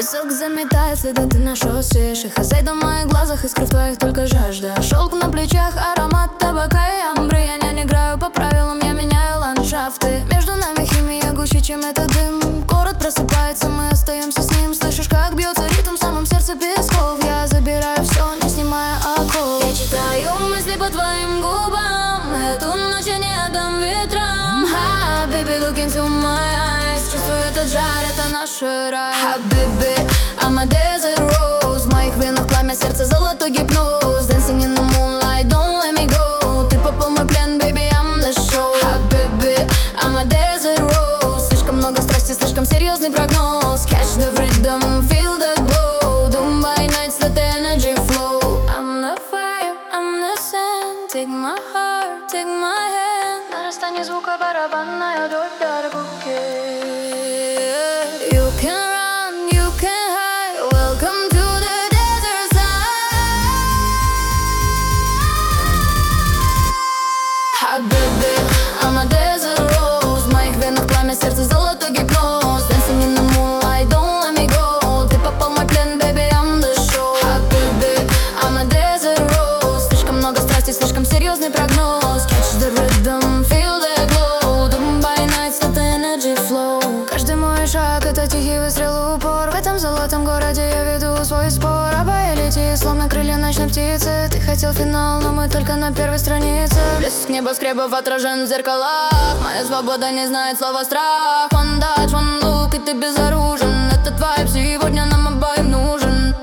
Песок заметает следы, ты на шоссе. Шахазай в моих глазах, искры в твоих только жажда. Шелк на плечах, аромат табака и амбры. Я не играю по правилам, я меняю ландшафты. Между нами химия гуще, чем этот дым. Город просыпается, мы остаемся с ним. Слышишь, как бьется ритм в самом сердце песков. Я забираю все, не снимая оков. Я читаю мысли по твоим губам. Эту ночь я не отдам ветрам. Baby, look into my eyes. Чувствую этот жар, это наш рай. Baby, I'm a desert rose. В моих венах пламя, сердце золотой гипноз. Dancing in the moonlight, don't let me go. Ты попал в мой плен, baby, I'm the show. Baby, I'm a desert rose. Слишком много страсти, слишком серьезный прогноз. Catch the rhythm, feel the glow. Dubai nights, let the energy flow. I'm the fire, I'm the sand. Take my heart, take my hand. Нарастание звука барабанная дробь дарбуки. You can run, you can hide. Welcome to the desert side. Baby, I'm a desert rose. В моих венах пламя, сердце золотой гипноз. Dancing in the moonlight, don't let me go. Ты попал в мой плен, baby, I'm the show. Baby, I'm a desert rose. Слишком много страсти, слишком серьезный прогноз. Catch the rhythm, feel the glow. Dubai nights, let the energy flow. Каждый мой шаг — это тихий выстрел, упор. В этом золотом городе я веду свой спор. Обои лети, словно крылья ночной птицы. Ты хотел финал, но мы только на первой странице. Блеск небоскребов отражен в зеркалах. Моя свобода не знает слова страх. One touch, one look, и ты безоружен. Этот вайб сегодня нам обоим нужен.